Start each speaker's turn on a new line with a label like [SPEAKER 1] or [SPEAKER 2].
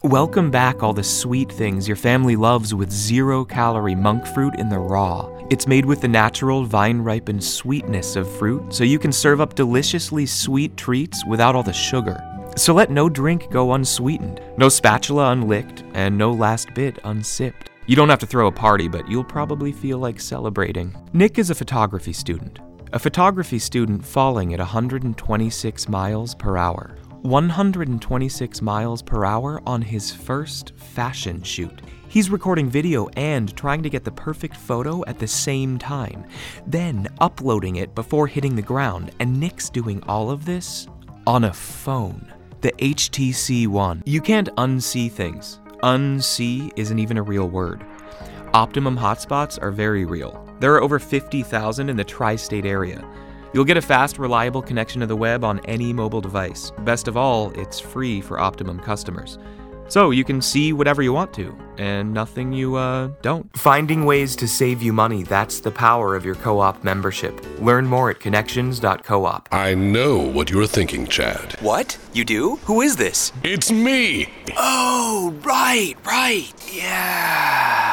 [SPEAKER 1] Welcome back all the sweet things your family loves with 0-calorie monk fruit in the raw. It's made with the natural vine-ripened sweetness of fruit, so you can serve up deliciously sweet treats without all the sugar. So let no drink go unsweetened, no spatula unlicked, and no last bit unsipped. You don't have to throw a party, but you'll probably feel like celebrating. Nick is a photography student. A photography student falling at 126 miles per hour. 126 miles per hour on his first fashion shoot. He's recording video and trying to get the perfect photo at the same time, then uploading it before hitting the ground, and Nick's doing all of this on a phone. The HTC One. You can't unsee things. Unsee isn't even a real word. Optimum hotspots are very real. There are over 50,000 in the tri-state area. You'll get a fast, reliable connection to the web on any mobile device. Best of all, it's free for Optimum customers. So you can see whatever you want to, and nothing you don't. Finding ways to save you money, that's the power of your co-op membership. Learn more at connections.coop.
[SPEAKER 2] I know what you're thinking, Chad.
[SPEAKER 3] What? You do? Who is this?
[SPEAKER 2] It's me!
[SPEAKER 3] Oh, right, yeah.